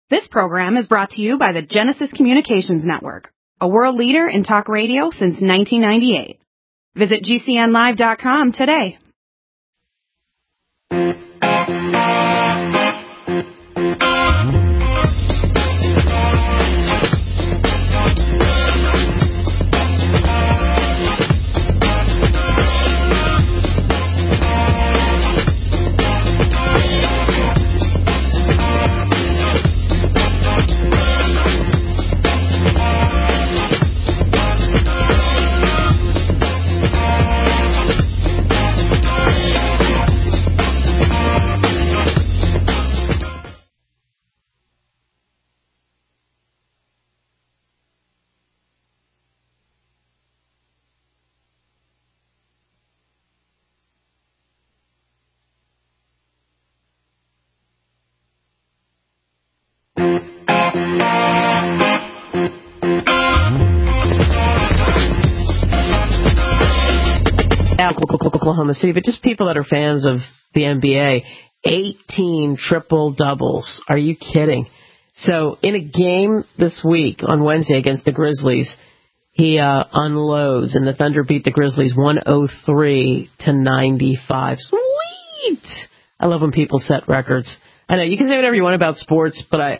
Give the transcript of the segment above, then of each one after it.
This program is brought to you by the Genesis Communications Network, a world leader in talk radio since 1998. Visit GCNlive.com today. Oklahoma City, but just people that are fans of the NBA. 18 triple doubles. Are you kidding? So in a game this week on Wednesday against the Grizzlies, he unloads, and the Thunder beat the Grizzlies 103-95. Sweet! I love when people set records. I know you can say whatever you want about sports, but I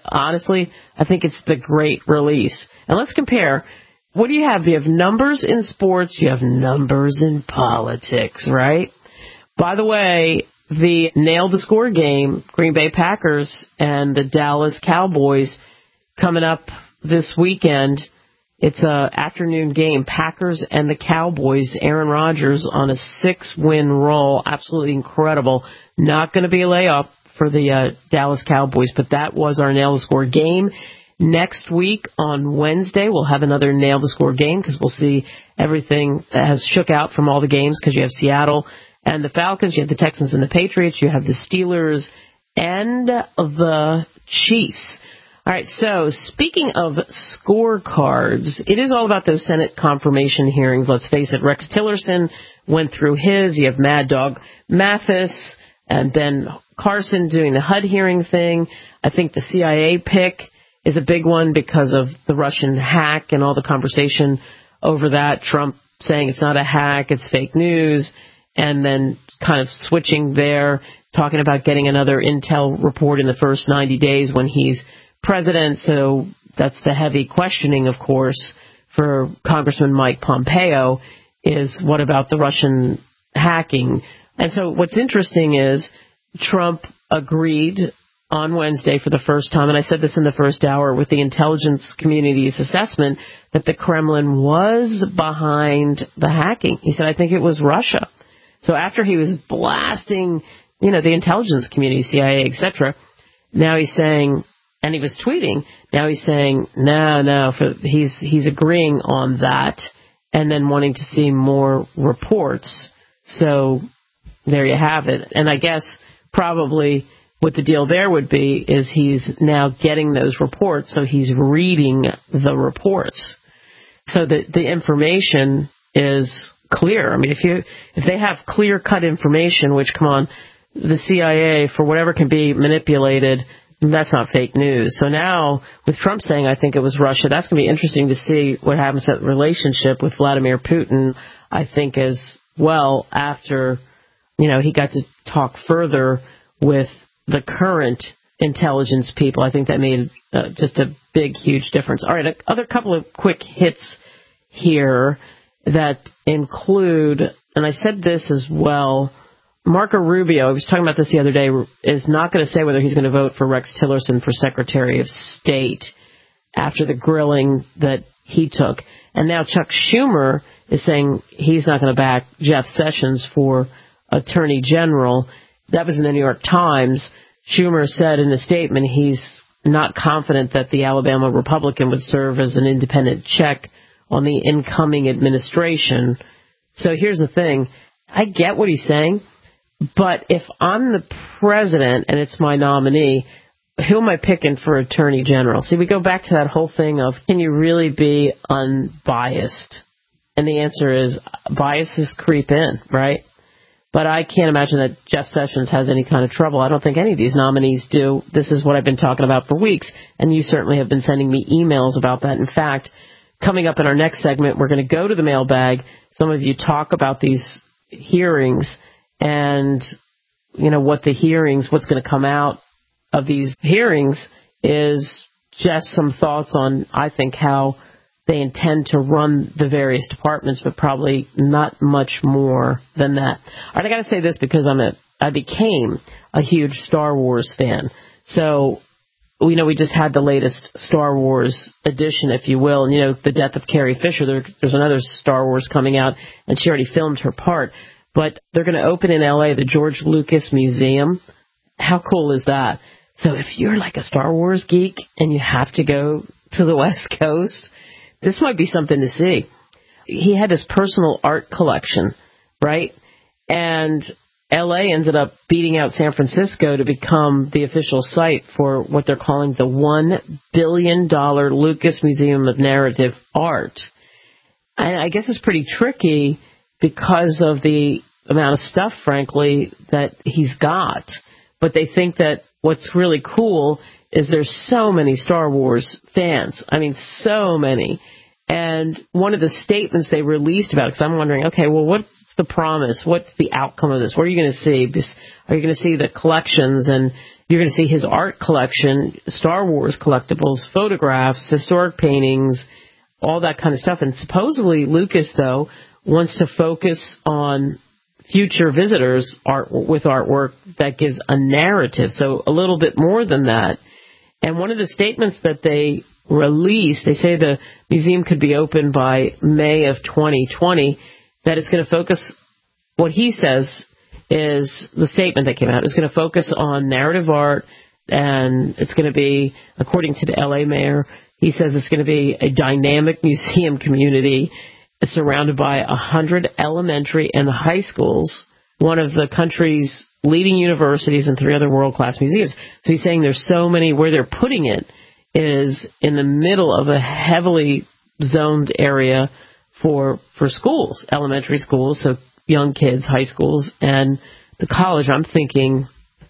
think it's the great release. And let's compare. What do you have? You have numbers in sports. You have numbers in politics, right? By the way, the Nail the Score game, Green Bay Packers and the Dallas Cowboys coming up this weekend. It's an afternoon game. Packers and the Cowboys. Aaron Rodgers on a 6-win roll. Absolutely incredible. Not going to be a layoff for the Dallas Cowboys, but that was our Nail the Score game. Next week on Wednesday, we'll have another Nail the Score game because we'll see everything that has shook out from all the games because you have Seattle and the Falcons, you have the Texans and the Patriots, you have the Steelers and the Chiefs. All right, so speaking of scorecards, it is all about those Senate confirmation hearings. Let's face it, Rex Tillerson went through his. You have Mad Dog Mathis and Ben Carson doing the HUD hearing thing. I think the CIA pick is a big one because of the Russian hack and all the conversation over that. Trump saying it's not a hack, it's fake news, and then kind of switching there, talking about getting another intel report in the first 90 days when he's president. So that's the heavy questioning, of course, for Congressman Mike Pompeo is what about the Russian hacking? And so what's interesting is Trump agreed on Wednesday for the first time, and I said this in the first hour, with the intelligence community's assessment that the Kremlin was behind the hacking. He said, I think it was Russia. So after he was blasting, the intelligence community, CIA, etc., now he's saying, and he was tweeting, now he's saying, no, he's agreeing on that and then wanting to see more reports. So there you have it. And I guess probably what the deal there would be is he's now getting those reports, so he's reading the reports. So the information is clear. I mean, if they have clear-cut information, which, come on, the CIA, for whatever can be manipulated, that's not fake news. So now, with Trump saying, I think it was Russia, that's going to be interesting to see what happens to that relationship with Vladimir Putin, I think, as well, after, he got to talk further with the current intelligence people. I think that made just a big, huge difference. All right, other couple of quick hits here that include, and I said this as well, Marco Rubio, I was talking about this the other day, is not going to say whether he's going to vote for Rex Tillerson for Secretary of State after the grilling that he took. And now Chuck Schumer is saying he's not going to back Jeff Sessions for Attorney General. That was in the New York Times. Schumer said in a statement he's not confident that the Alabama Republican would serve as an independent check on the incoming administration. So here's the thing. I get what he's saying, but if I'm the president and it's my nominee, who am I picking for Attorney General? See, we go back to that whole thing of, can you really be unbiased? And the answer is, biases creep in, right? But I can't imagine that Jeff Sessions has any kind of trouble. I don't think any of these nominees do. This is what I've been talking about for weeks, and you certainly have been sending me emails about that. In fact, coming up in our next segment, we're going to go to the mailbag. Some of you talk about these hearings and, what the hearings, what's going to come out of these hearings is just some thoughts on, I think, how they intend to run the various departments, but probably not much more than that. All right, I got to say this because I became a huge Star Wars fan. So, we just had the latest Star Wars edition, if you will, and, the death of Carrie Fisher. There's another Star Wars coming out, and she already filmed her part. But they're going to open in L.A. the George Lucas Museum. How cool is that? So if you're like a Star Wars geek and you have to go to the West Coast, this might be something to see. He had this personal art collection, right? And L.A. ended up beating out San Francisco to become the official site for what they're calling the $1 billion Lucas Museum of Narrative Art. And I guess it's pretty tricky because of the amount of stuff, frankly, that he's got. But they think that what's really cool is there's so many Star Wars fans. I mean, so many. And one of the statements they released about it, because I'm wondering, okay, well, what's the promise? What's the outcome of this? What are you going to see? Are you going to see the collections, and you're going to see his art collection, Star Wars collectibles, photographs, historic paintings, all that kind of stuff. And supposedly Lucas, though, wants to focus on future visitors with artwork that gives a narrative, so a little bit more than that. And one of the statements that they released, they say the museum could be open by May of 2020, that it's going to focus, what he says is, the statement that came out is going to focus on narrative art, and it's going to be, according to the LA mayor, he says it's going to be a dynamic museum community. It's surrounded by 100 elementary and high schools, one of the country's leading universities, and 3 other world-class museums. So he's saying there's so many, where they're putting it is in the middle of a heavily zoned area for schools, elementary schools, so young kids, high schools, and the college. I'm thinking,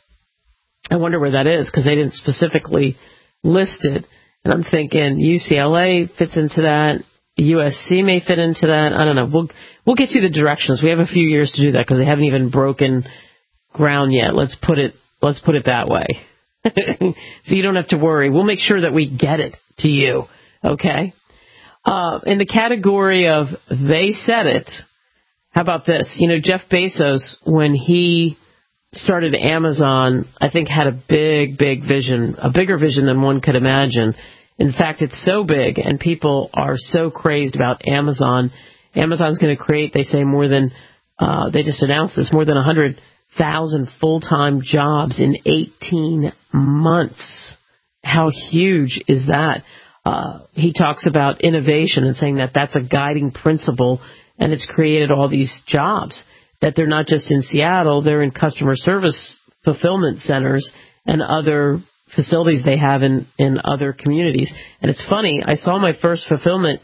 I wonder where that is, because they didn't specifically list it. And I'm thinking UCLA fits into that. USC may fit into that. I don't know. We'll get you the directions. We have a few years to do that because they haven't even broken ground yet. Let's put it that way. So you don't have to worry. We'll make sure that we get it to you. Okay? In the category of they said it, how about this? Jeff Bezos, when he started Amazon, I think had a big, big vision, a bigger vision than one could imagine. In fact, it's so big, and people are so crazed about Amazon. Amazon's going to create, they say, they just announced this, more than 100,000 full-time jobs in 18 months. How huge is that? He talks about innovation and saying that that's a guiding principle, and it's created all these jobs, that they're not just in Seattle, they're in customer service fulfillment centers and other facilities they have in other communities. And it's funny, I saw my first fulfillment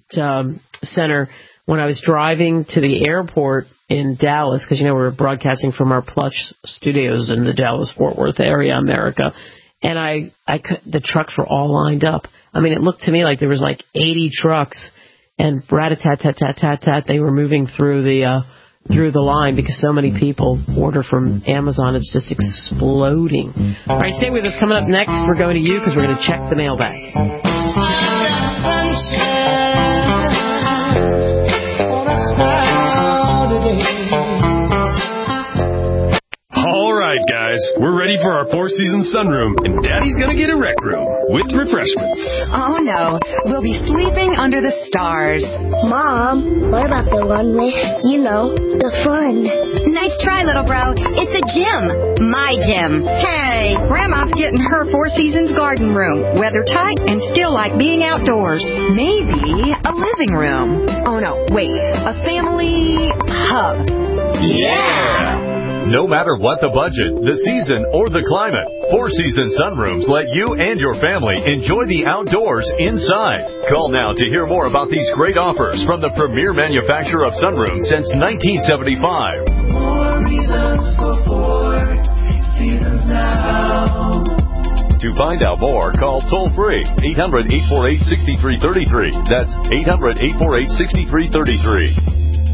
center when I was driving to the airport in Dallas, because, we're broadcasting from our plush studios in the Dallas-Fort Worth area, America. And the trucks were all lined up. I mean, it looked to me like there was like 80 trucks, and rat-a-tat-tat-tat-tat-tat, they were moving through the line because so many people order from Amazon. It's just exploding. All right, stay with us. Coming up next, we're going to you because we're going to check the mailbag. All right, guys, we're ready for our Four Seasons sunroom, and Daddy's going to get a rec room with refreshments. Oh, no. We'll be sleeping under the stars. Mom, what about the one with, the fun? Nice try, little bro. It's a gym. My gym. Hey, Grandma's getting her Four Seasons garden room. Weather tight and still like being outdoors. Maybe a living room. Oh, no, wait. A family hub. Yeah! No matter what the budget, the season, or the climate, Four Seasons sunrooms let you and your family enjoy the outdoors inside. Call now to hear more about these great offers from the premier manufacturer of sunrooms since 1975. seasons for 4 seasons now. To find out more, call toll-free 800-848-6333. That's 800-848-6333.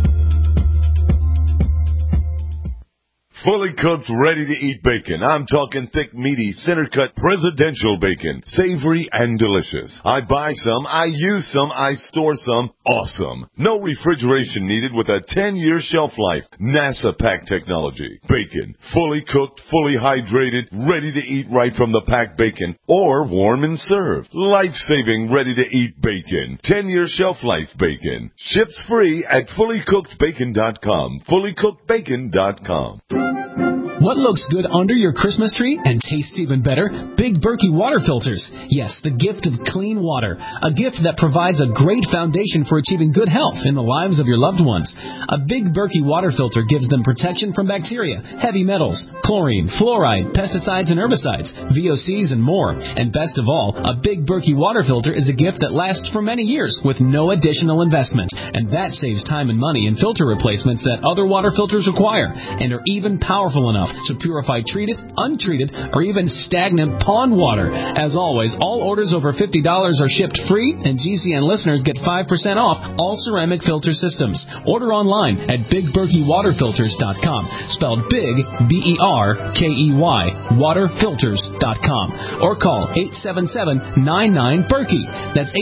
Fully cooked, ready-to-eat bacon. I'm talking thick, meaty, center-cut presidential bacon. Savory and delicious. I buy some, I use some, I store some. Awesome. No refrigeration needed with a 10-year shelf life. NASA pack technology. Bacon. Fully cooked, fully hydrated, ready to eat right from the packed bacon. Or warm and served. Life-saving, ready-to-eat bacon. 10-year shelf life bacon. Ships free at fullycookedbacon.com. Fullycookedbacon.com. What looks good under your Christmas tree and tastes even better? Big Berkey water filters. Yes, the gift of clean water. A gift that provides a great foundation for achieving good health in the lives of your loved ones. A Big Berkey water filter gives them protection from bacteria, heavy metals, chlorine, fluoride, pesticides and herbicides, VOCs, and more. And best of all, a Big Berkey water filter is a gift that lasts for many years with no additional investment. And that saves time and money in filter replacements that other water filters require and are even powerful enough to purify treated, untreated, or even stagnant pond water. As always, all orders over $50 are shipped free, and GCN listeners get 5% off all ceramic filter systems. Order online at BigBerkeyWaterFilters.com, spelled Big, B-E-R-K-E-Y, waterfilters.com, or call 877-99-BERKEY. That's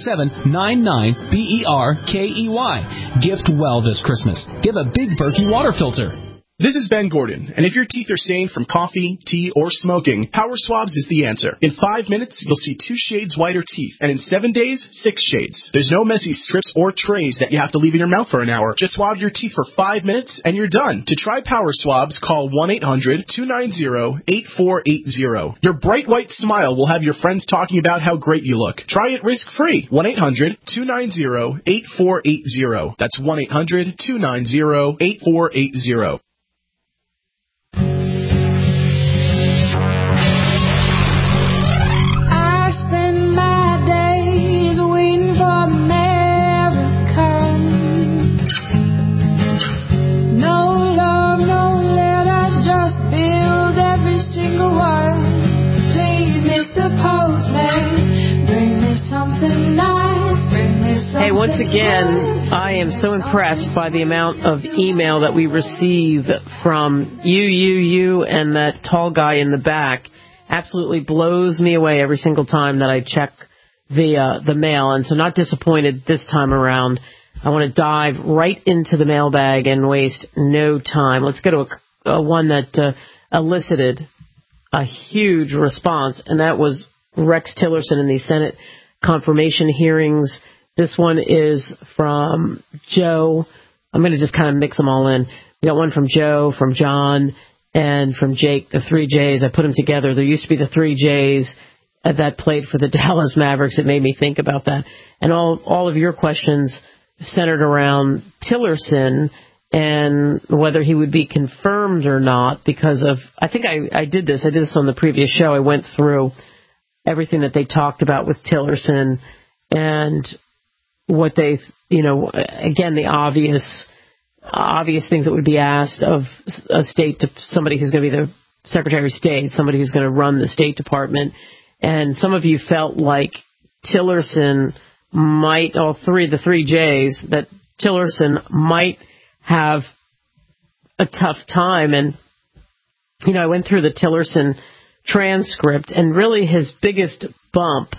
877-99-BERKEY. Gift well this Christmas. Give a Big Berkey water filter. This is Ben Gordon, and if your teeth are stained from coffee, tea, or smoking, Power Swabs is the answer. In 5 minutes, you'll see 2 shades whiter teeth, and in 7 days, 6 shades. There's no messy strips or trays that you have to leave in your mouth for an hour. Just swab your teeth for 5 minutes, and you're done. To try Power Swabs, call 1-800-290-8480. Your bright white smile will have your friends talking about how great you look. Try it risk-free. 1-800-290-8480. That's 1-800-290-8480. Hey, once again, I am so impressed by the amount of email that we receive from you, and that tall guy in the back. Absolutely blows me away every single time that I check the mail, and so not disappointed this time around. I want to dive right into the mailbag and waste no time. Let's go to a one that elicited a huge response, and that was Rex Tillerson in the Senate confirmation hearings. This one is from Joe. I'm going to just kind of mix them all in. We got one from Joe, from John, and from Jake, the 3 J's. I put them together. There used to be the 3 J's that played for the Dallas Mavericks. It made me think about that. And all of your questions centered around Tillerson and whether he would be confirmed or not because of, I think I did this. I did this on the previous show. I went through everything that they talked about with Tillerson and what they, again, the obvious things that would be asked of a state to somebody who's going to be the Secretary of State, somebody who's going to run the State Department. And some of you felt like Tillerson might, the 3 J's, that Tillerson might have a tough time. And, I went through the Tillerson transcript, and really his biggest bump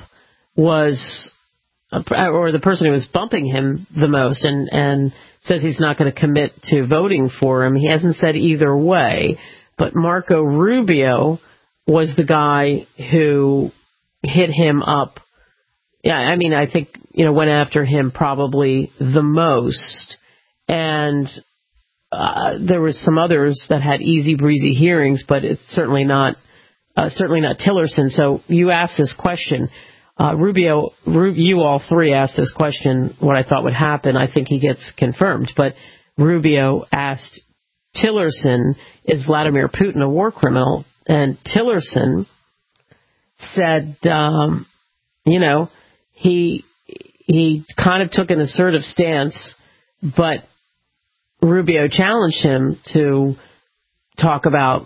was, or the person who was bumping him the most and says he's not going to commit to voting for him. He hasn't said either way, but Marco Rubio was the guy who hit him up. Yeah, I mean, I think, went after him probably the most. And there was some others that had easy breezy hearings, but it's certainly not Tillerson. So you asked this question. Rubio, you all three asked this question, what I thought would happen. I think he gets confirmed. But Rubio asked Tillerson, is Vladimir Putin a war criminal? And Tillerson said, he kind of took an assertive stance, but Rubio challenged him to talk about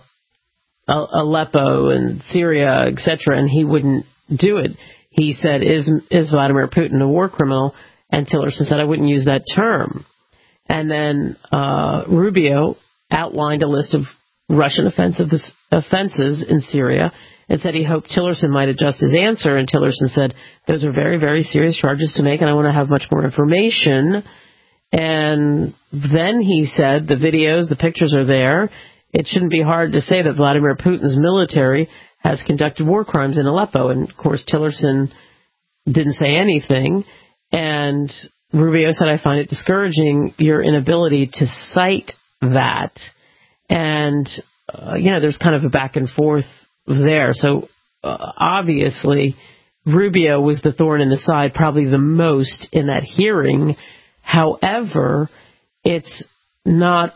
Aleppo and Syria, etc., and he wouldn't do it. He said, is Vladimir Putin a war criminal? And Tillerson said, I wouldn't use that term. And then Rubio outlined a list of Russian offenses in Syria and said he hoped Tillerson might adjust his answer. And Tillerson said, those are very, very serious charges to make, and I want to have much more information. And then he said, the videos, the pictures are there. It shouldn't be hard to say that Vladimir Putin's military has conducted war crimes in Aleppo. And, of course, Tillerson didn't say anything. And Rubio said, I find it discouraging, your inability to cite that. And, there's kind of a back and forth there. So, obviously, Rubio was the thorn in the side probably the most in that hearing. However, it's not,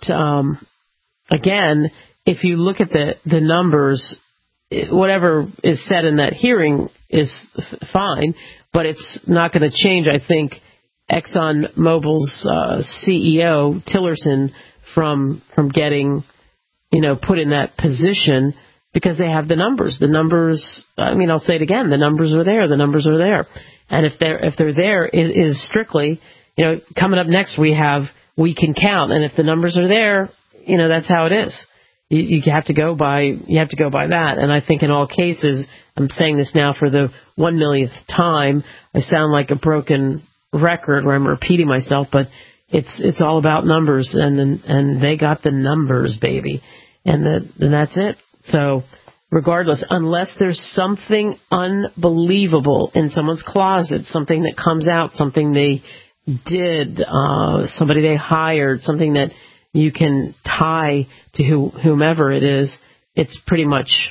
again, if you look at the numbers, whatever is said in that hearing is fine, but it's not going to change, I think, ExxonMobil's CEO, Tillerson, from getting, put in that position because they have the numbers. The numbers, I'll say it again, the numbers are there. The numbers are there. And if they're there, it is strictly, coming up next we can count. And if the numbers are there, that's how it is. You have to go by that. And I think in all cases, I'm saying this now for the 1 millionth time, I sound like a broken record where I'm repeating myself, but it's all about numbers, and they got the numbers, baby. And that's it. So regardless, unless there's something unbelievable in someone's closet, something that comes out, something they did, somebody they hired, something that you can tie to whomever it is, it's pretty much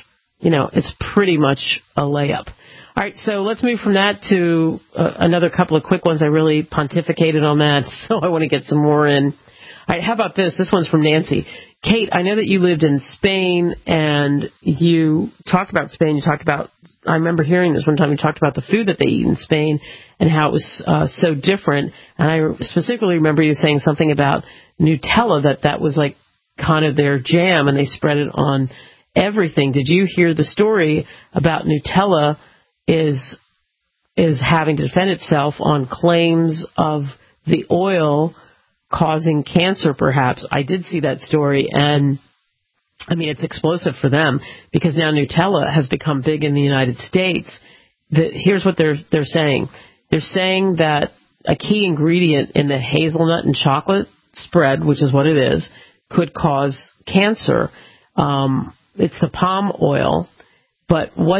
a layup. All right, so let's move from that to another couple of quick ones. I really pontificated on that, so I want to get some more in. All right, how about this? This one's from Nancy. Kate, I know that you lived in Spain, and you talked about Spain. I remember hearing this one time, you talked about the food that they eat in Spain and how it was so different. And I specifically remember you saying something about Nutella, that was like kind of their jam, and they spread it on everything. Did you hear the story about Nutella is having to defend itself on claims of the oil causing cancer, perhaps? I did see that story, and it's explosive for them because now Nutella has become big in the United States. Here's what they're saying. They're saying that a key ingredient in the hazelnut and chocolate spread, which is what it is, could cause cancer. It's the palm oil, but what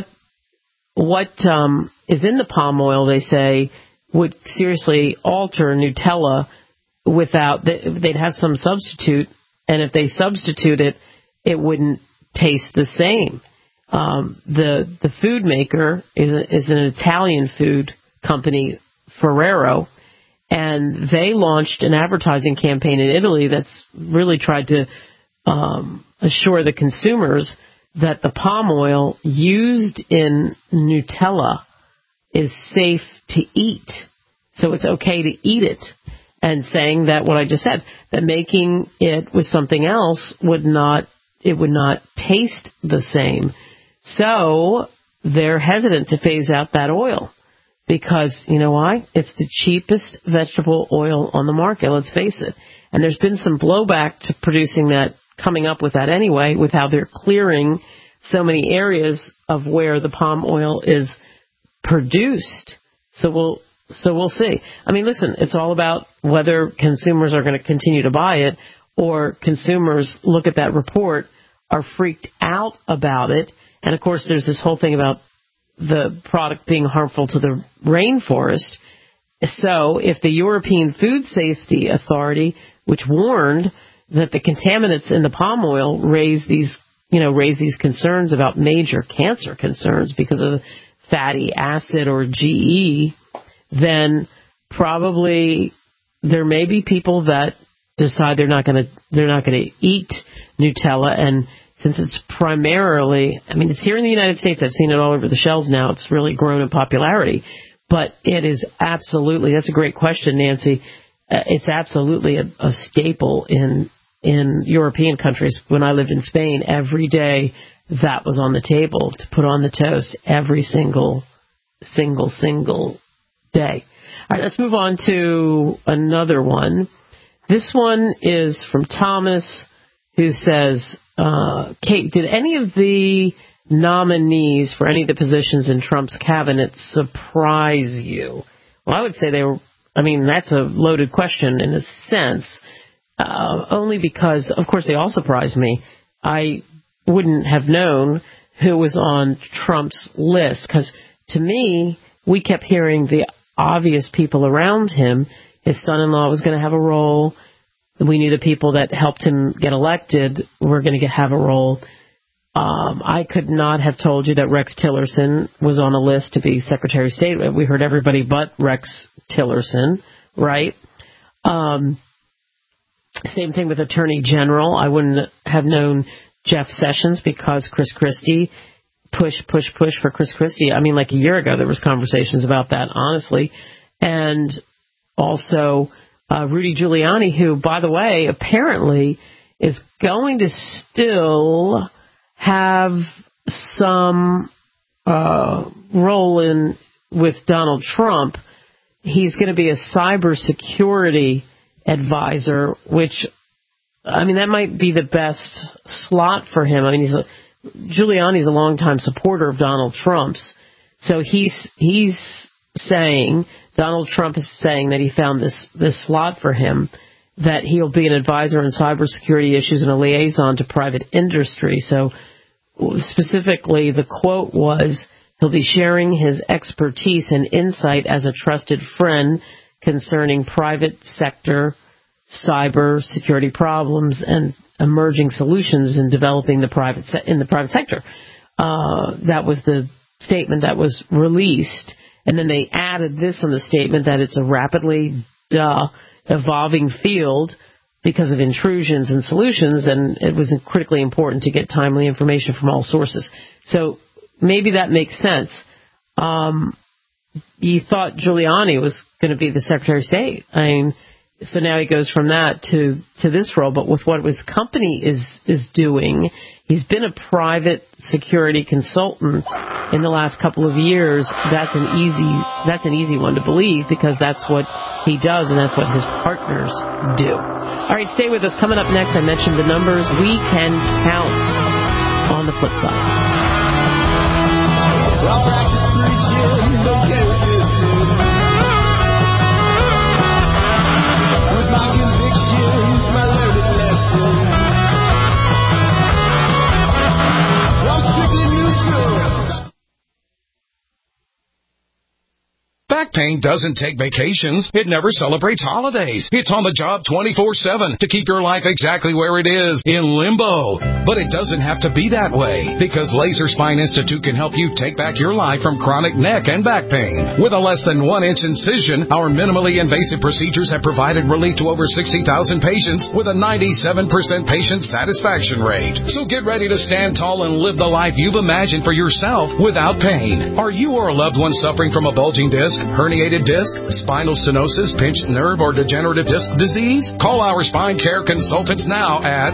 is in the palm oil, they say, would seriously alter Nutella without, they'd have some substitute, and if they substitute it, it wouldn't taste the same. The food maker is an Italian food company, Ferrero, and they launched an advertising campaign in Italy that's really tried to assure the consumers that the palm oil used in Nutella is safe to eat. So it's okay to eat it. And saying that what I just said, that making it with something else would not taste the same. So they're hesitant to phase out that oil because, you know why? It's the cheapest vegetable oil on the market, let's face it. And there's been some blowback to producing that, coming up with that anyway, with how they're clearing so many areas of where the palm oil is produced. So we'll see. Listen, it's all about whether consumers are going to continue to buy it or consumers look at that report, are freaked out about it. And, of course, there's this whole thing about the product being harmful to the rainforest. So if the European Food Safety Authority, which warned that the contaminants in the palm oil raise these concerns about major cancer concerns because of fatty acid or GE, then probably there may be people that decide they're not going to eat Nutella. And since it's primarily, it's here in the United States, I've seen it all over the shelves now. It's really grown in popularity, but it is absolutely, that's a great question, Nancy. It's absolutely a staple in in European countries. When I lived in Spain, every day that was on the table to put on the toast every single day. All right, let's move on to another one. This one is from Thomas, who says, Kate, did any of the nominees for any of the positions in Trump's cabinet surprise you? Well, I would say that's a loaded question in a sense, only because, of course, they all surprised me. I wouldn't have known who was on Trump's list, because to me, we kept hearing the obvious people around him. His son-in-law was going to have a role. We knew the people that helped him get elected were going to have a role. I could not have told you that Rex Tillerson was on a list to be Secretary of State. We heard everybody but Rex Tillerson, right? Same thing with Attorney General. I wouldn't have known Jeff Sessions because Chris Christie, push for Chris Christie. I mean, like a year ago, there was conversations about that, honestly. And also Rudy Giuliani, who, by the way, apparently is going to still have some role in with Donald Trump. He's going to be a cybersecurity advisor, which, I mean, that might be the best slot for him. I mean, Giuliani's a longtime supporter of Donald Trump's. So he's saying, Donald Trump is saying that he found this slot for him, that he'll be an advisor on cybersecurity issues and a liaison to private industry. So specifically, the quote was, he'll be sharing his expertise and insight as a trusted friend concerning private sector cyber security problems and emerging solutions in developing the private sector. That was the statement that was released. And then they added this on the statement that it's a rapidly evolving field because of intrusions and solutions, and it was critically important to get timely information from all sources. So maybe that makes sense. You thought Giuliani was going to be the Secretary of State. I mean, so now he goes from that to this role. But with what his company is doing, he's been a private security consultant in the last couple of years. That's an easy one to believe, because that's what he does and that's what his partners do. All right, stay with us. Coming up next, I mentioned the numbers we can count on the flip side. Back pain doesn't take vacations. It never celebrates holidays. It's on the job 24/7 to keep your life exactly where it is, in limbo. But it doesn't have to be that way, because Laser Spine Institute can help you take back your life from chronic neck and back pain. With a less than 1-inch incision, our minimally invasive procedures have provided relief to over 60,000 patients with a 97% patient satisfaction rate. So get ready to stand tall and live the life you've imagined for yourself without pain. Are you or a loved one suffering from a bulging disc, herniated disc, spinal stenosis, pinched nerve, or degenerative disc disease? Call our spine care consultants now at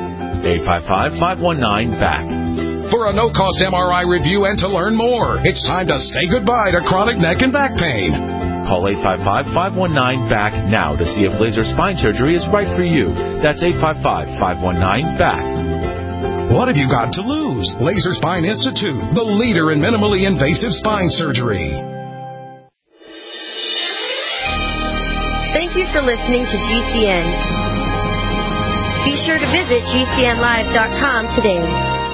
855-519-BACK. For a no-cost MRI review and to learn more. It's time to say goodbye to chronic neck and back pain. Call 855-519-BACK now to see if laser spine surgery is right for you. That's 855-519-BACK. What have you got to lose? Laser Spine Institute, the leader in minimally invasive spine surgery. Thank you for listening to GCN. Be sure to visit GCNlive.com today.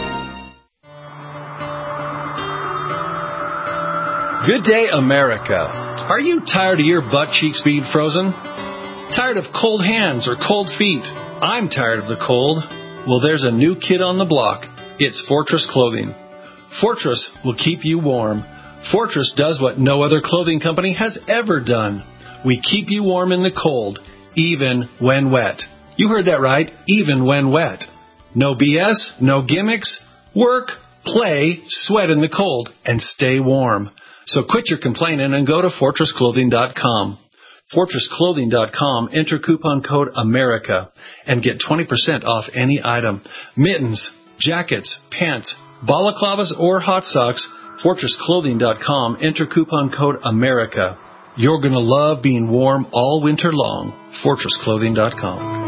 Good day, America. Are you tired of your butt cheeks being frozen? Tired of cold hands or cold feet? I'm tired of the cold. Well, there's a new kid on the block. It's Fortress Clothing. Fortress will keep you warm. Fortress does what no other clothing company has ever done. We keep you warm in the cold, even when wet. You heard that right, even when wet. No BS, no gimmicks. Work, play, sweat in the cold, and stay warm. So quit your complaining and go to FortressClothing.com. FortressClothing.com, enter coupon code AMERICA, and get 20% off any item. Mittens, jackets, pants, balaclavas, or hot socks, FortressClothing.com, enter coupon code AMERICA. You're going to love being warm all winter long. FortressClothing.com.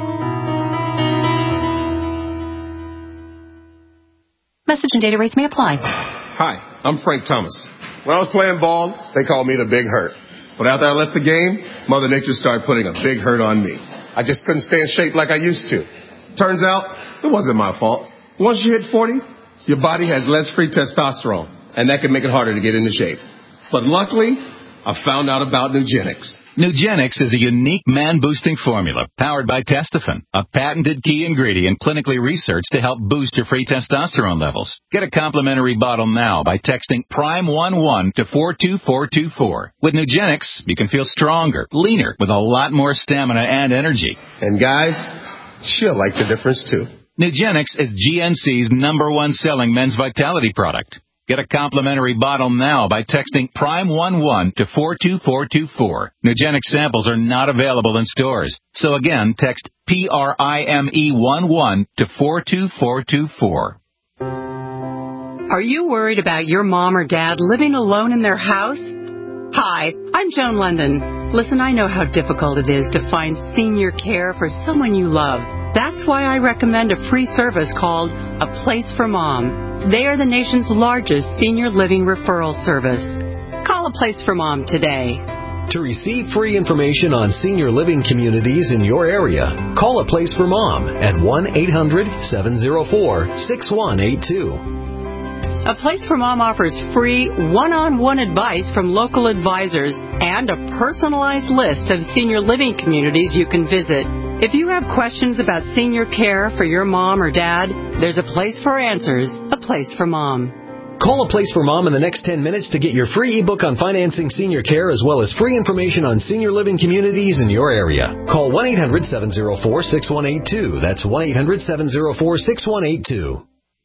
Message and data rates may apply. Hi, I'm Frank Thomas. When I was playing ball, they called me the Big Hurt. But after I left the game, Mother Nature started putting a big hurt on me. I just couldn't stay in shape like I used to. Turns out, it wasn't my fault. Once you hit 40, your body has less free testosterone, and that can make it harder to get into shape. But luckily, I found out about Nugenix. Nugenix is a unique man-boosting formula powered by Testofen, a patented key ingredient clinically researched to help boost your free testosterone levels. Get a complimentary bottle now by texting PRIME11 to 42424. With Nugenix, you can feel stronger, leaner, with a lot more stamina and energy. And guys, she'll like the difference too. Nugenix is GNC's #1 selling men's vitality product. Get a complimentary bottle now by texting PRIME11 to 42424. Nugenix samples are not available in stores. So again, text PRIME11 to 42424. Are you worried about your mom or dad living alone in their house? Hi, I'm Joan London. Listen, I know how difficult it is to find senior care for someone you love. That's why I recommend a free service called A Place for Mom. They are the nation's largest senior living referral service. Call A Place for Mom today. To receive free information on senior living communities in your area, call A Place for Mom at 1-800-704-6182. A Place for Mom offers free one-on-one advice from local advisors and a personalized list of senior living communities you can visit. If you have questions about senior care for your mom or dad, there's a place for answers, A Place for Mom. Call A Place for Mom in the next 10 minutes to get your free ebook on financing senior care as well as free information on senior living communities in your area. Call 1-800-704-6182. That's 1-800-704-6182.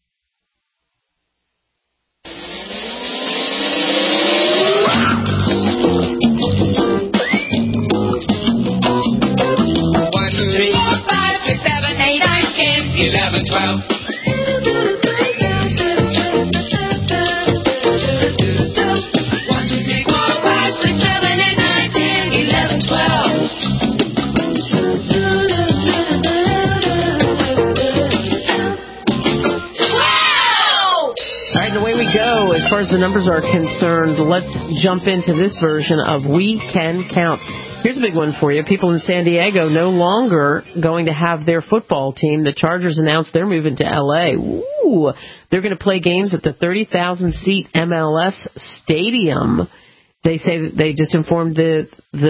As far as the numbers are concerned, let's jump into this version of We Can Count. Here's a big one for you. People in San Diego no longer going to have their football team. The Chargers announced they're moving to L.A. Ooh, they're going to play games at the 30,000-seat MLS Stadium. They say that they just informed the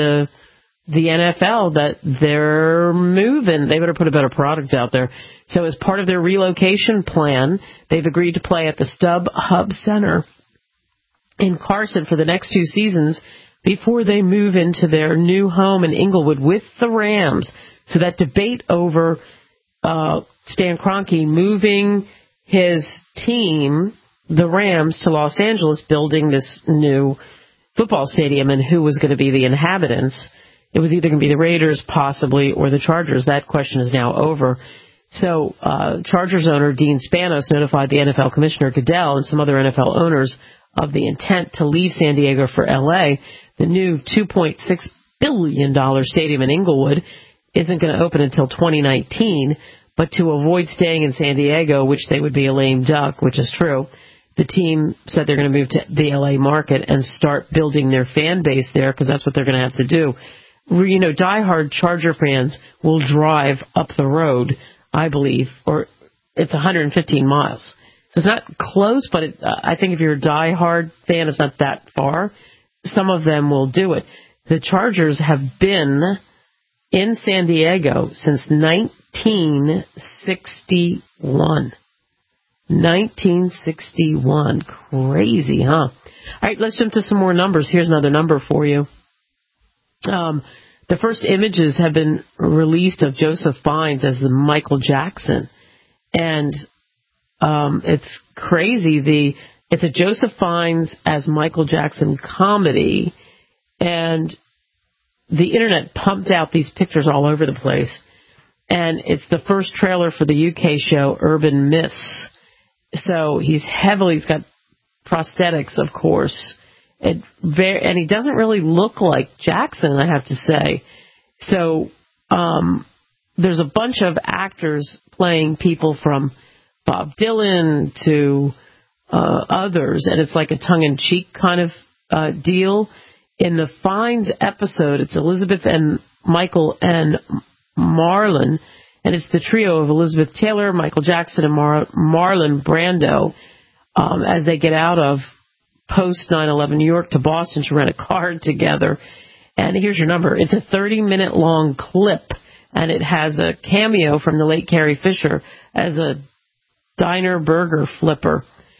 NFL that they're moving. They better put a better product out there. So as part of their relocation plan, they've agreed to play at the StubHub Center in Carson for the next 2 seasons before they move into their new home in Inglewood with the Rams. So that debate over Stan Kroenke moving his team, the Rams, to Los Angeles, building this new football stadium, and who was going to be the inhabitants. It was either going to be the Raiders, possibly, or the Chargers. That question is now over. So Chargers owner Dean Spanos notified the NFL Commissioner Goodell and some other NFL owners of the intent to leave San Diego for L.A. The new $2.6 billion stadium in Inglewood isn't going to open until 2019, but to avoid staying in San Diego, which they would be a lame duck, which is true, the team said they're going to move to the L.A. market and start building their fan base there, because that's what they're going to have to do. You know, diehard Charger fans will drive up the road, I believe, or it's 115 miles. So it's not close, but I think if you're a diehard fan, it's not that far. Some of them will do it. The Chargers have been in San Diego since 1961. 1961. Crazy, huh? All right, let's jump to some more numbers. Here's another number for you. The first images have been released of Joseph Fiennes as the Michael Jackson. And it's crazy. It's a Joseph Fiennes as Michael Jackson comedy. And the internet pumped out these pictures all over the place. And it's the first trailer for the UK show Urban Myths. So he's got prosthetics, of course. And he doesn't really look like Jackson, I have to say. So there's a bunch of actors playing people from Bob Dylan to others, and it's like a tongue-in-cheek kind of deal. In the Fines episode, it's Elizabeth and Michael and Marlon, and it's the trio of Elizabeth Taylor, Michael Jackson, and Marlon Brando as they get out of post 9/11 New York to Boston to rent a car together. And here's your number. It's a 30-minute long clip, and it has a cameo from the late Carrie Fisher as a diner burger flipper,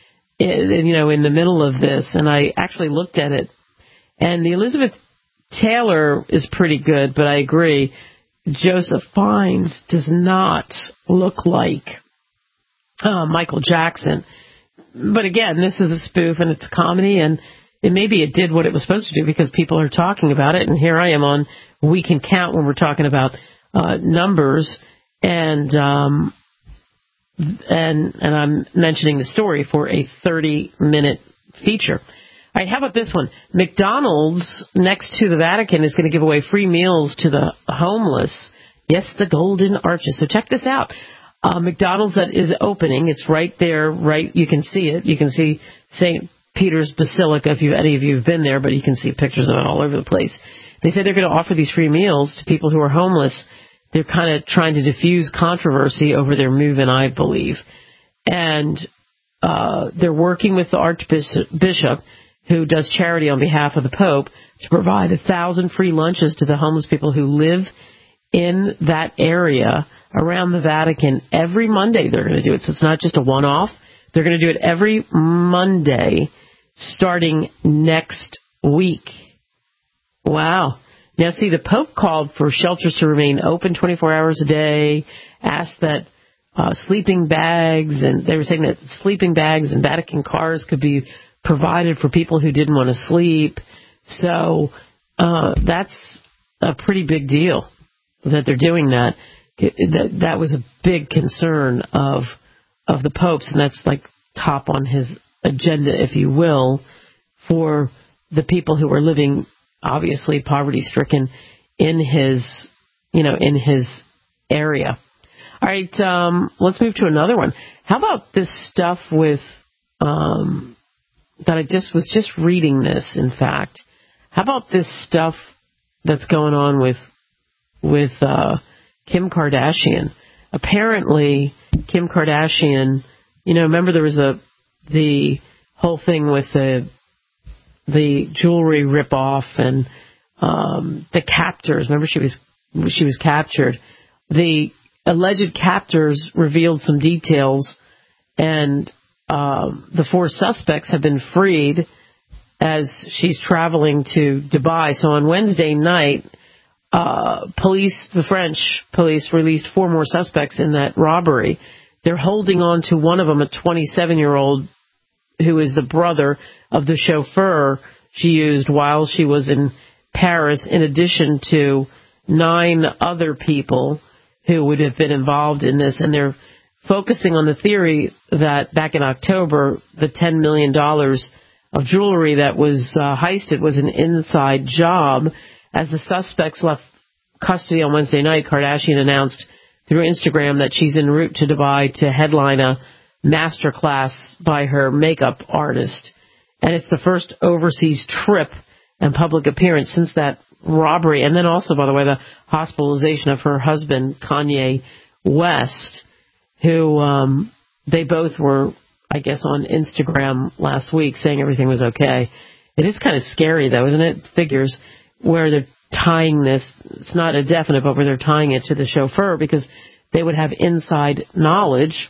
in the middle of this. And I actually looked at it, and the Elizabeth Taylor is pretty good, but I agree, Joseph Fiennes does not look like Michael Jackson. But again, this is a spoof and it's a comedy, and maybe it did what it was supposed to do because people are talking about it. And here I am on We Can Count when we're talking about numbers, and I'm mentioning the story for a 30-minute feature. All right, how about this one? McDonald's next to the Vatican is going to give away free meals to the homeless. Yes, the Golden Arches. So check this out. McDonald's that is opening. It's right there, right? You can see it. You can see St. Peter's Basilica if any of you have been there, but you can see pictures of it all over the place. They say they're going to offer these free meals to people who are homeless. They're kind of trying to diffuse controversy over their move-in, I believe. And they're working with the Archbishop, who does charity on behalf of the Pope, to provide 1,000 free lunches to the homeless people who live in that area around the Vatican. Every Monday they're going to do it. So it's not just a one-off. They're going to do it every Monday starting next week. Wow. Now, see, the Pope called for shelters to remain open 24 hours a day, asked that sleeping bags, and they were saying that sleeping bags and Vatican cars could be provided for people who didn't want to sleep. So that's a pretty big deal that they're doing that. That was a big concern of the Pope's, and that's like top on his agenda, if you will, for the people who are living obviously poverty-stricken in his area. All right, let's move to another one. How about this stuff with that I was just reading this, in fact. How about this stuff that's going on with Kim Kardashian? Apparently, Kim Kardashian, remember there was the whole thing with the jewelry ripoff and the captors. Remember she was captured. The alleged captors revealed some details, and the 4 suspects have been freed as she's traveling to Dubai. So on Wednesday night, the French police released 4 more suspects in that robbery. They're holding on to one of them, a 27-year-old who is the brother of the chauffeur she used while she was in Paris, in addition to 9 other people who would have been involved in this. And they're focusing on the theory that back in October, the $10 million of jewelry that was heisted was an inside job. As the suspects left custody on Wednesday night, Kardashian announced through Instagram that she's en route to Dubai to headline a master class by her makeup artist. And it's the first overseas trip and public appearance since that robbery. And then also, by the way, the hospitalization of her husband, Kanye West, who they both were, I guess, on Instagram last week saying everything was okay. It is kind of scary, though, isn't it? Figures where they're tying this, it's not a definite, but where they're tying it to the chauffeur because they would have inside knowledge,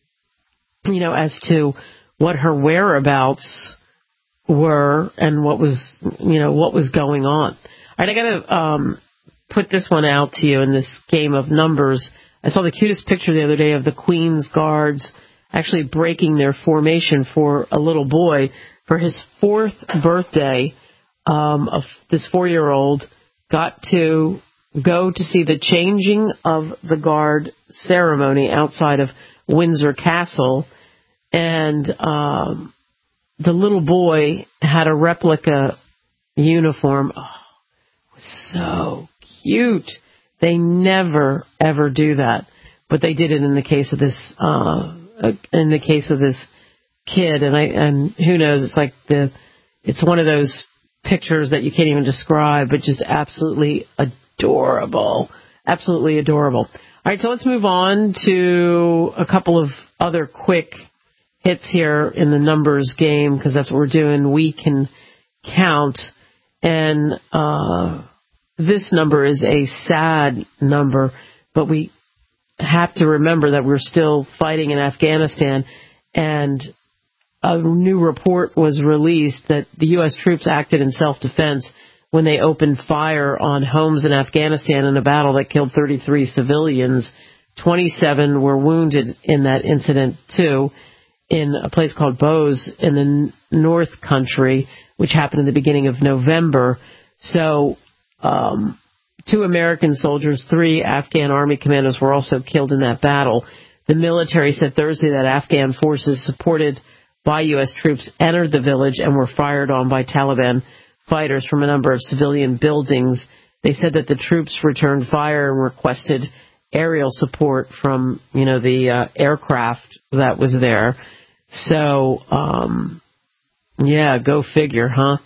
as to what her whereabouts were and what was going on. All right, I got to put this one out to you in this game of numbers. I saw the cutest picture the other day of the Queen's Guards actually breaking their formation for a little boy for his 4th birthday. Of this 4-year-old got to go to see the changing of the guard ceremony outside of Windsor Castle, and the little boy had a replica uniform. Oh, it was so cute. They never ever do that, but they did it in the case of this kid, and who knows? It's one of those pictures that you can't even describe, but just absolutely adorable. Absolutely adorable. All right, so let's move on to a couple of other quick hits here in the numbers game, because that's what we're doing. We can count. And this number is a sad number, but we have to remember that we're still fighting in Afghanistan, and a new report was released that the U.S. troops acted in self-defense when they opened fire on homes in Afghanistan in a battle that killed 33 civilians. 27 were wounded in that incident, too, in a place called Bose in the North Country, which happened in the beginning of November. So 2 American soldiers, 3 Afghan army commandos were also killed in that battle. The military said Thursday that Afghan forces supported by U.S. troops entered the village and were fired on by Taliban fighters from a number of civilian buildings. They said that the troops returned fire and requested aerial support from, the aircraft that was there. So, yeah, go figure, huh?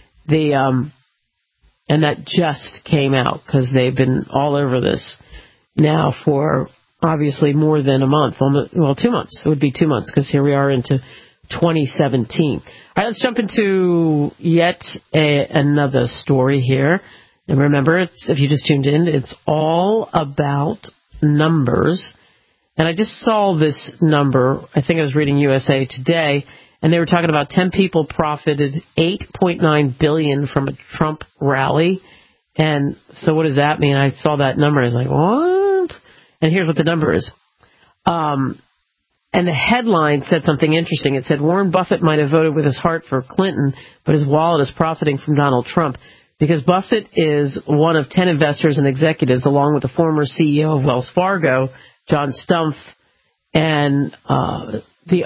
And that just came out because they've been all over this now for obviously more than a month. 2 months. It would be 2 months because here we are into 2017. All right, let's jump into yet another story here. And remember, if you just tuned in, it's all about numbers. And I just saw this number. I think I was reading USA Today, and they were talking about 10 people profited $8.9 billion from a Trump rally. And so what does that mean? I saw that number. I was like, what? And here's what the number is. And the headline said something interesting. It said, Warren Buffett might have voted with his heart for Clinton, but his wallet is profiting from Donald Trump. Because Buffett is one of 10 investors and executives, along with the former CEO of Wells Fargo, John Stumpf, and a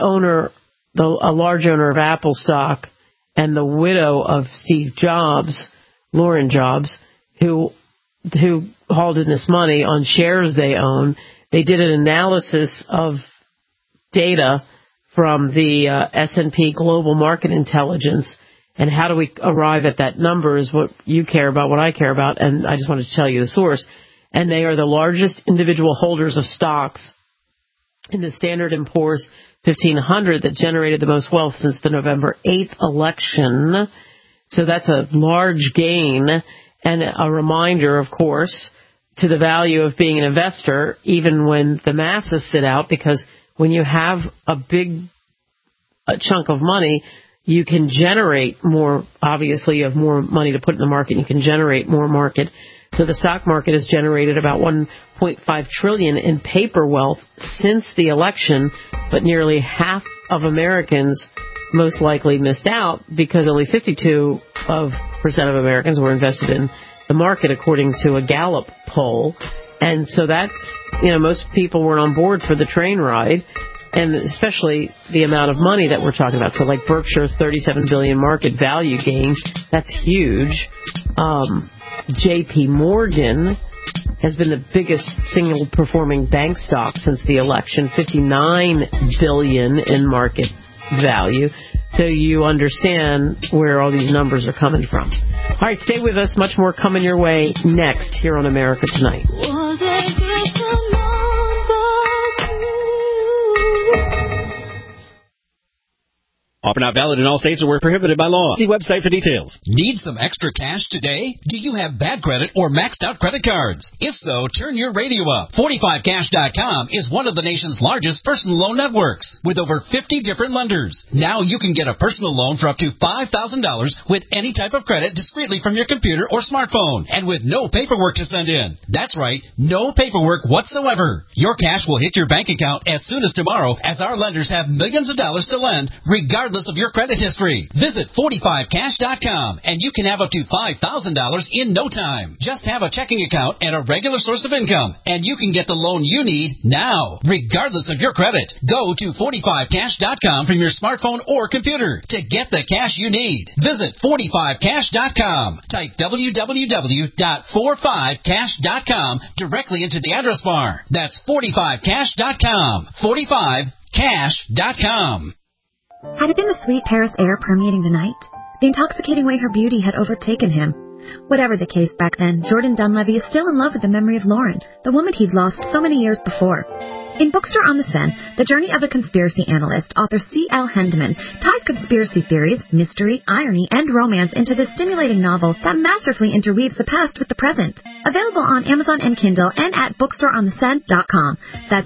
large owner of Apple stock, and the widow of Steve Jobs, Lauren Jobs, who hauled in this money on shares they own. They did an analysis of data from the S&P Global Market Intelligence, and how do we arrive at that number is what you care about, what I care about, and I just wanted to tell you the source. And they are the largest individual holders of stocks in the Standard & Poor's 1500 that generated the most wealth since the November 8th election. So that's a large gain, and a reminder, of course, to the value of being an investor, even when the masses sit out, because when you have a chunk of money, you can generate more. Obviously, you have more money to put in the market. You can generate more market. So the stock market has generated about $1.5 trillion in paper wealth since the election, but nearly half of Americans most likely missed out because only 52% of Americans were invested in the market, according to a Gallup poll. And so that's, most people weren't on board for the train ride, and especially the amount of money that we're talking about. So like Berkshire's $37 billion market value gain, that's huge. J.P. Morgan has been the biggest single performing bank stock since the election, $59 billion in market value. So you understand where all these numbers are coming from. All right, stay with us. Much more coming your way next here on America Tonight. Was it just a number? Offer not valid in all states or where prohibited by law. See website for details. Need some extra cash today? Do you have bad credit or maxed out credit cards? If so, turn your radio up. 45cash.com is one of the nation's largest personal loan networks with over 50 different lenders. Now you can get a personal loan for up to $5,000 with any type of credit discreetly from your computer or smartphone and with no paperwork to send in. That's right, no paperwork whatsoever. Your cash will hit your bank account as soon as tomorrow, as our lenders have millions of dollars to lend regardless regardless of your credit history. Visit 45cash.com, and you can have up to $5,000 in no time. Just have a checking account and a regular source of income, and you can get the loan you need now, regardless of your credit. Go to 45cash.com from your smartphone or computer to get the cash you need. Visit 45cash.com. Type www.45cash.com directly into the address bar. That's 45cash.com. 45cash.com. Had it been the sweet Paris air permeating the night? The intoxicating way her beauty had overtaken him? Whatever the case back then, Jordan Dunleavy is still in love with the memory of Lauren, the woman he'd lost so many years before. In Bookstore on the Seine, the journey of a conspiracy analyst, author C.L. Hendeman ties conspiracy theories, mystery, irony, and romance into this stimulating novel that masterfully interweaves the past with the present. Available on Amazon and Kindle and at bookstoreontheseine.com. That's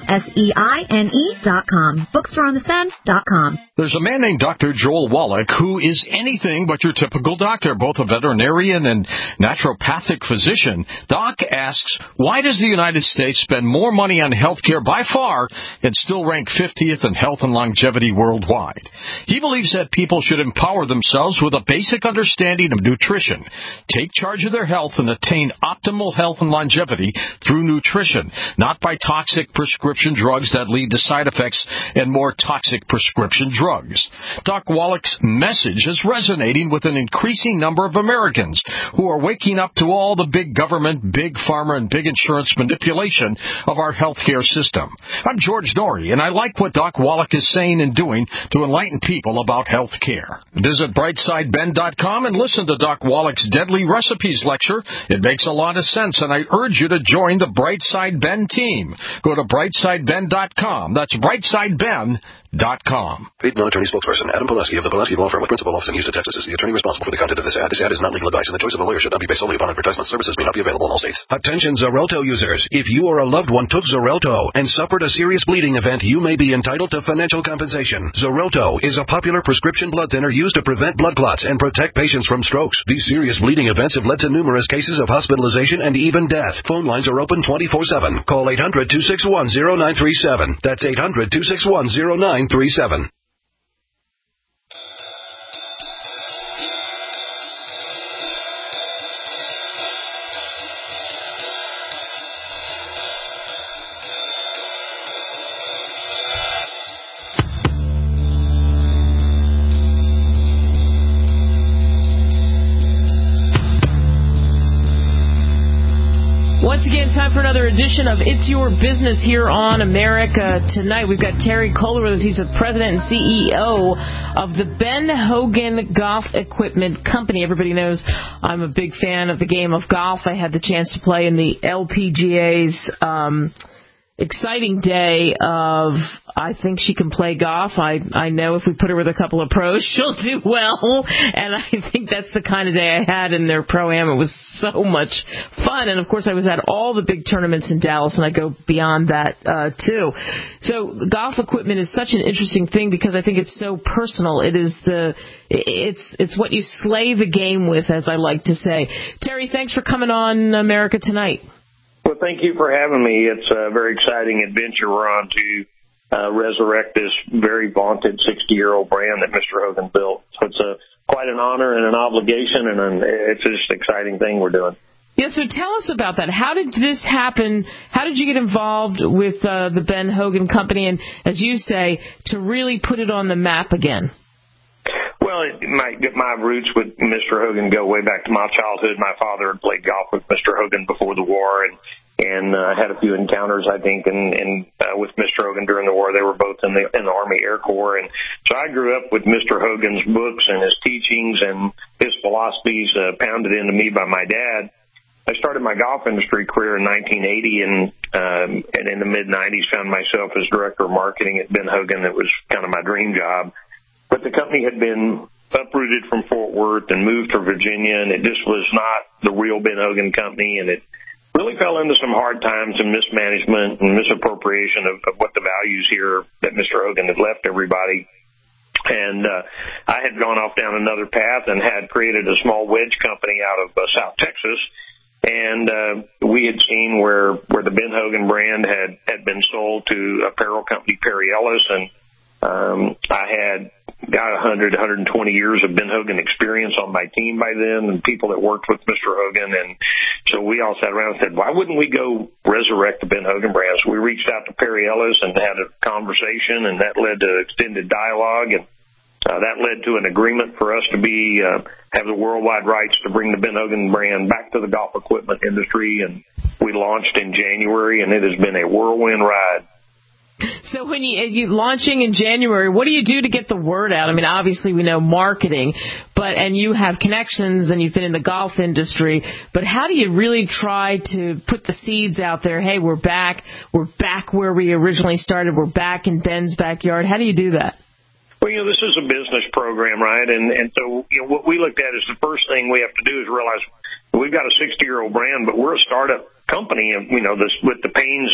SEINE.com. Bookstoreontheseine.com. There's a man named Dr. Joel Wallach who is anything but your typical doctor, both a veterinarian and naturopathic physician. Doc asks, why does the United States spend more money on health care by far and still rank 50th in health and longevity worldwide? He believes that people should empower themselves with a basic understanding of nutrition, take charge of their health, and attain optimal health and longevity through nutrition, not by toxic prescription drugs that lead to side effects and more toxic prescription drugs. Doc Wallach's message is resonating with an increasing number of Americans who are waking up to all the big government, big pharma, and big insurance manipulation of our healthcare system. I'm George Norrie, and I like what Doc Wallach is saying and doing to enlighten people about health care. Visit brightsideben.com and listen to Doc Wallach's Deadly Recipes lecture. It makes a lot of sense, and I urge you to join the Brightside Ben team. Go to brightsideben.com. That's brightsideben.com. Paid non-attorney spokesperson Adam Pileski of the Pileski Law Firm with principal office in Houston, Texas is the attorney responsible for the content of this ad. This ad is not legal advice, and the choice of a lawyer should not be based solely upon advertisement. Services may not be available in all states. Attention Xarelto users. If you or a loved one took Xarelto and suffered a serious bleeding event, you may be entitled to financial compensation. Xarelto is a popular prescription blood thinner used to prevent blood clots and protect patients from strokes. These serious bleeding events have led to numerous cases of hospitalization and even death. Phone lines are open 24/7. Call 800-261-0937. That's 800-261-0937. Once again, time for another edition of It's Your Business here on America Tonight. We've got Terry Kohler with us. He's the president and CEO of the Ben Hogan Golf Equipment Company. Everybody knows I'm a big fan of the game of golf. I had the chance to play in the LPGA's exciting day of I think she can play golf. I know if we put her with a couple of pros, she'll do well. And I think that's the kind of day I had in their Pro-Am. It was so much fun. And, of course, I was at all the big tournaments in Dallas, and I go beyond that, too. So golf equipment is such an interesting thing because I think it's so personal. It is it's what you slay the game with, as I like to say. Terry, thanks for coming on America Tonight. Well, thank you for having me. It's a very exciting adventure we're on to resurrect this very vaunted 60-year-old brand that Mr. Hogan built. So it's quite an honor and an obligation, and it's just an exciting thing we're doing. Yeah, so tell us about that. How did this happen? How did you get involved with the Ben Hogan Company and, as you say, to really put it on the map again? Well, my roots with Mr. Hogan go way back to my childhood. My father had played golf with Mr. Hogan before the war, and had a few encounters, I think, and with Mr. Hogan during the war. They were both in the Army Air Corps, and so I grew up with Mr. Hogan's books and his teachings and his philosophies pounded into me by my dad. I started my golf industry career in 1980, and in the mid-'90s found myself as director of marketing at Ben Hogan. It was kind of my dream job. But the company had been uprooted from Fort Worth and moved to Virginia, and it just was not the real Ben Hogan Company, and it really fell into some hard times and mismanagement and misappropriation of what the values here that Mr. Hogan had left everybody. And I had gone off down another path and had created a small wedge company out of South Texas. And we had seen where the Ben Hogan brand had been sold to apparel company Perry Ellis, and I had got 100, 120 years of Ben Hogan experience on my team by then, and people that worked with Mr. Hogan. And so we all sat around and said, why wouldn't we go resurrect the Ben Hogan brand? So we reached out to Perry Ellis and had a conversation, and that led to extended dialogue, and that led to an agreement for us to have the worldwide rights to bring the Ben Hogan brand back to the golf equipment industry. And we launched in January, and it has been a whirlwind ride. So when you launching in January, what do you do to get the word out? I mean, obviously we know marketing, and you have connections and you've been in the golf industry, but how do you really try to put the seeds out there? Hey, we're back where we originally started. We're back in Ben's backyard. How do you do that? Well, this is a business program, right? And so, what we looked at is the first thing we have to do is realize we've got a 60-year-old brand, but we're a startup company, and with the pains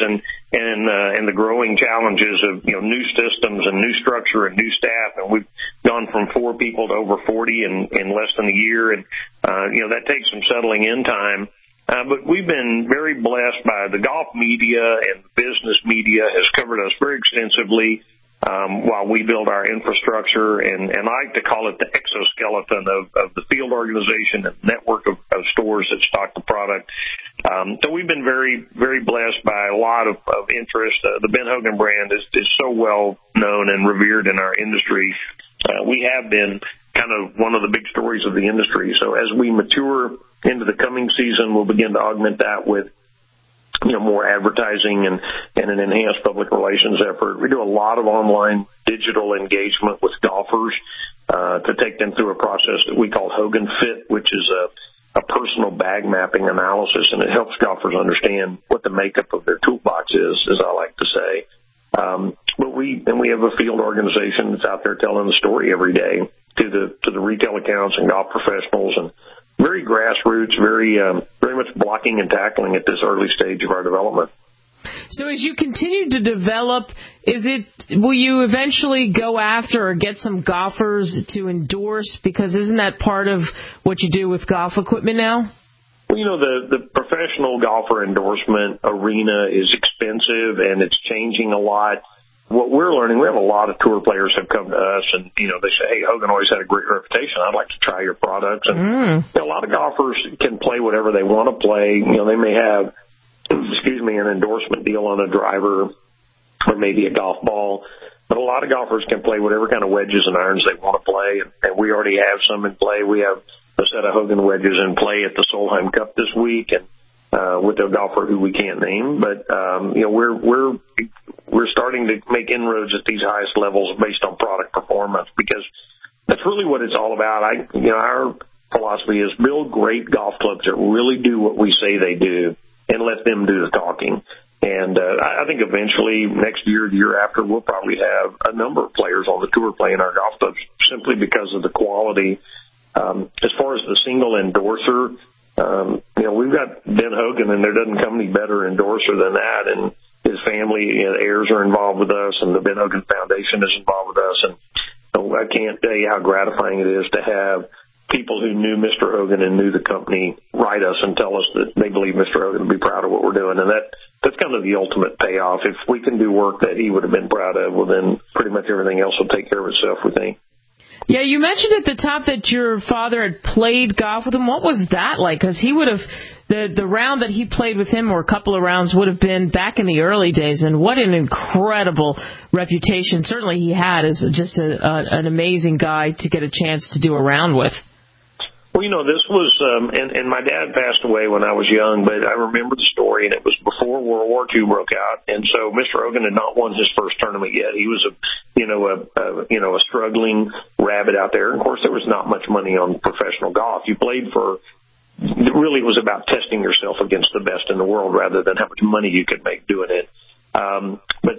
and the growing challenges of new systems and new structure and new staff, and we've gone from 4 people to over 40 in less than a year, and that takes some settling in time. But we've been very blessed by the golf media, and business media has covered us very extensively while we build our infrastructure, and I like to call it the exoskeleton of the field organization and network of stores that stock the product. So we've been very, very blessed by a lot of interest. The Ben Hogan brand is so well known and revered in our industry. We have been kind of one of the big stories of the industry. So as we mature into the coming season, we'll begin to augment that with more advertising and an enhanced public relations effort. We do a lot of online digital engagement with golfers to take them through a process that we call Hogan Fit, which is a personal bag mapping analysis, and it helps golfers understand what the makeup of their toolbox is, as I like to say. But we have a field organization that's out there telling the story every day to the retail accounts and golf professionals, and very grassroots, very much blocking and tackling at this early stage of our development. So as you continue to develop, will you eventually go after or get some golfers to endorse? Because isn't that part of what you do with golf equipment now? Well, the professional golfer endorsement arena is expensive, and it's changing a lot. What we're learning, we have a lot of tour players have come to us, and they say, "Hey, Hogan always had a great reputation. I'd like to try your products." And a lot of golfers can play whatever they want to play. They may have, an endorsement deal on a driver or maybe a golf ball, but a lot of golfers can play whatever kind of wedges and irons they want to play. And we already have some in play. We have a set of Hogan wedges in play at the Solheim Cup this week, and with a golfer who we can't name, but we're starting to make inroads at these highest levels based on product performance, because that's really what it's all about. Our philosophy is build great golf clubs that really do what we say they do, and let them do the talking. And I think eventually next year, the year after, we'll probably have a number of players on the tour playing our golf clubs simply because of the quality. As far as the single endorser, we've got Ben Hogan, and there doesn't come any better endorser than that. And his family and heirs are involved with us, and the Ben Hogan Foundation is involved with us. And I can't tell you how gratifying it is to have people who knew Mr. Hogan and knew the company write us and tell us that they believe Mr. Hogan will be proud of what we're doing. And that's kind of the ultimate payoff. If we can do work that he would have been proud of, well, then pretty much everything else will take care of itself, we think. Yeah, you mentioned at the top that your father had played golf with him. What was that like? Because he would have, the round that he played with him, or a couple of rounds, would have been back in the early days. And what an incredible reputation certainly he had as just an amazing guy to get a chance to do a round with. Well, this was, and my dad passed away when I was young, but I remember the story, and it was before World War II broke out. And so Mr. Hogan had not won his first tournament yet. He was a struggling rabbit out there. Of course, there was not much money on professional golf. You played it really was about testing yourself against the best in the world rather than how much money you could make doing it. But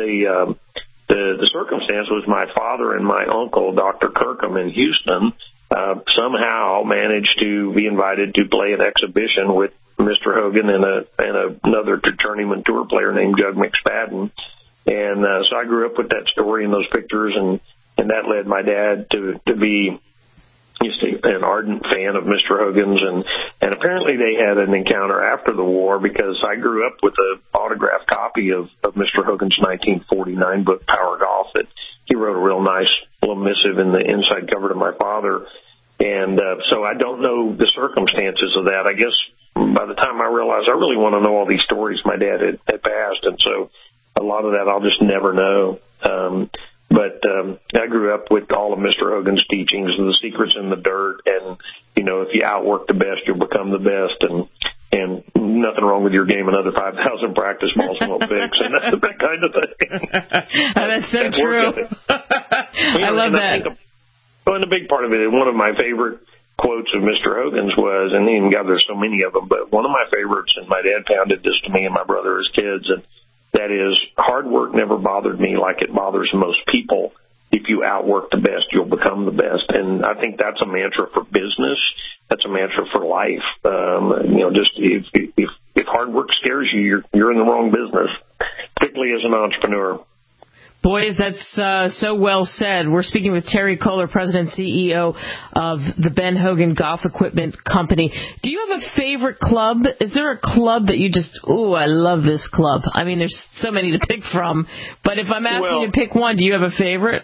the circumstance was my father and my uncle, Dr. Kirkham in Houston, somehow managed to be invited to play an exhibition with Mr. Hogan and another journeyman tour player named Jug McSpadden. And so I grew up with that story and those pictures, and that led my dad to be an ardent fan of Mr. Hogan's. And apparently they had an encounter after the war, because I grew up with an autographed copy of Mr. Hogan's 1949 book, Power Golf, that he wrote a real nice little missive in the inside cover to my father. And so I don't know the circumstances of that. I guess by the time I realized I really want to know all these stories my dad had passed, and so a lot of that I'll just never know. But I grew up with all of Mr. Hogan's teachings and the secrets in the dirt, and, you know, if you outwork the best, you'll become the best, and nothing wrong with your game, another 5,000 practice balls won't fix, and that kind of thing. That's so true. I love that. And a big part of it, one of my favorite quotes of Mr. Hogan's was, and God, there's so many of them, but one of my favorites, and my dad pounded this to me and my brother as kids, and that is, hard work never bothered me like it bothers most people. If you outwork the best, you'll become the best. And I think that's a mantra for business. That's a mantra for life. You know, just if hard work scares you, you're in the wrong business, particularly as an entrepreneur. Boys, that's so well said. We're speaking with Terry Kohler, President and CEO of the Ben Hogan Golf Equipment Company. Do you have a favorite club? Is there a club that you just, I love this club? I mean, there's so many to pick from. But if I'm asking you to pick one, do you have a favorite?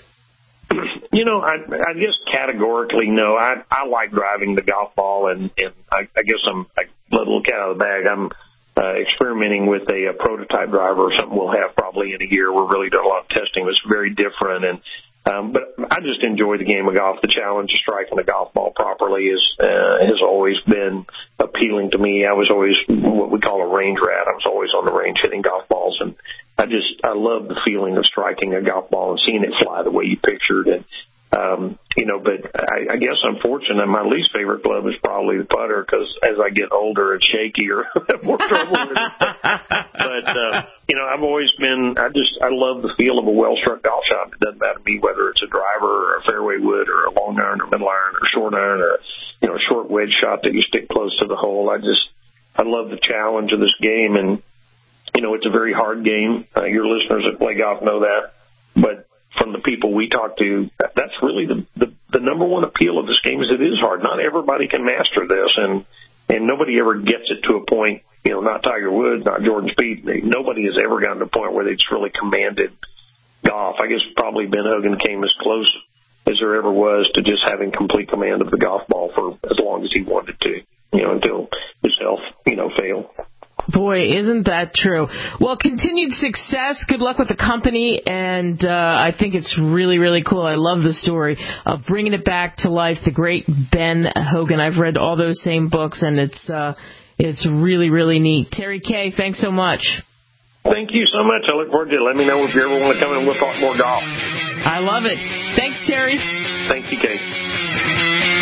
You know, I guess categorically, no. I like driving the golf ball, and I guess I'm a little cat out of the bag. I'm experimenting with a prototype driver or something we'll have probably in a year. We're really doing a lot of testing. It's very different, and but I just enjoy the game of golf. The challenge of striking a golf ball properly has always been appealing to me. I was always what we call a range rat. I was always on the range hitting golf balls, and I love the feeling of striking a golf ball and seeing it fly the way you pictured. And you know, but I guess I'm fortunate. My least favorite club is probably the putter, because as I get older and shakier, I have more trouble with it. But, you know, I've always been, I love the feel of a well-struck golf shot. It doesn't matter to me whether it's a driver or a fairway wood or a long iron or middle iron or short iron or, you know, a short wedge shot that you stick close to the hole. I love the challenge of this game. And, you know, it's a very hard game. Your listeners that play golf know that. But from the people we talk to, that's really the number one appeal of this game is it is hard. Not everybody can master this, and nobody ever gets it to a point, you know, not Tiger Woods, not Jordan Spieth. Nobody has ever gotten to a point where they've really commanded golf. I guess probably Ben Hogan came as close as there ever was to just having complete command of the golf ball for as long as he wanted to, you know, until his health, you know, failed. Boy, isn't that true? Well, continued success. Good luck with the company, and I think it's really, really cool. I love the story of bringing it back to life, the great Ben Hogan. I've read all those same books, and it's really, really neat. Terry Kay, thanks so much. Thank you so much. I look forward to it. Let me know if you ever want to come in and we'll talk more golf. I love it. Thanks, Terry. Thank you, Kay.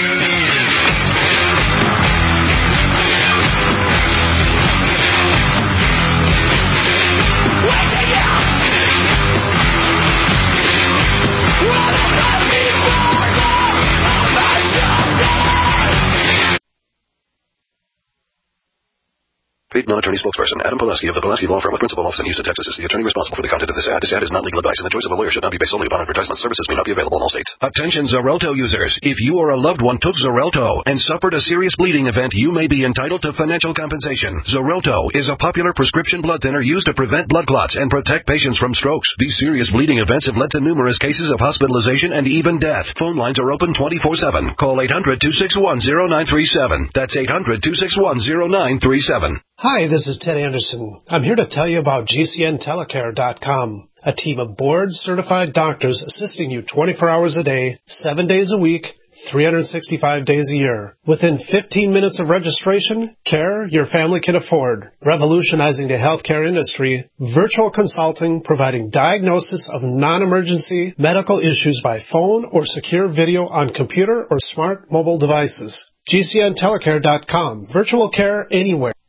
Paid non-attorney spokesperson Adam Pulaski of the Pulaski Law Firm with principal office in Houston, Texas is the attorney responsible for the content of this ad. This ad is not legal advice, and the choice of a lawyer should not be based solely upon advertisement. Services may not be available in all states. Attention Xarelto users. If you or a loved one took Xarelto and suffered a serious bleeding event, you may be entitled to financial compensation. Xarelto is a popular prescription blood thinner used to prevent blood clots and protect patients from strokes. These serious bleeding events have led to numerous cases of hospitalization and even death. Phone lines are open 24/7. Call 800-261-0937. That's 800-261-0937. Hi, this is Ted Anderson. I'm here to tell you about GCNtelecare.com, a team of board-certified doctors assisting you 24 hours a day, 7 days a week, 365 days a year. Within 15 minutes of registration, care your family can afford. Revolutionizing the healthcare industry, virtual consulting providing diagnosis of non-emergency medical issues by phone or secure video on computer or smart mobile devices. GCNtelecare.com, virtual care anywhere.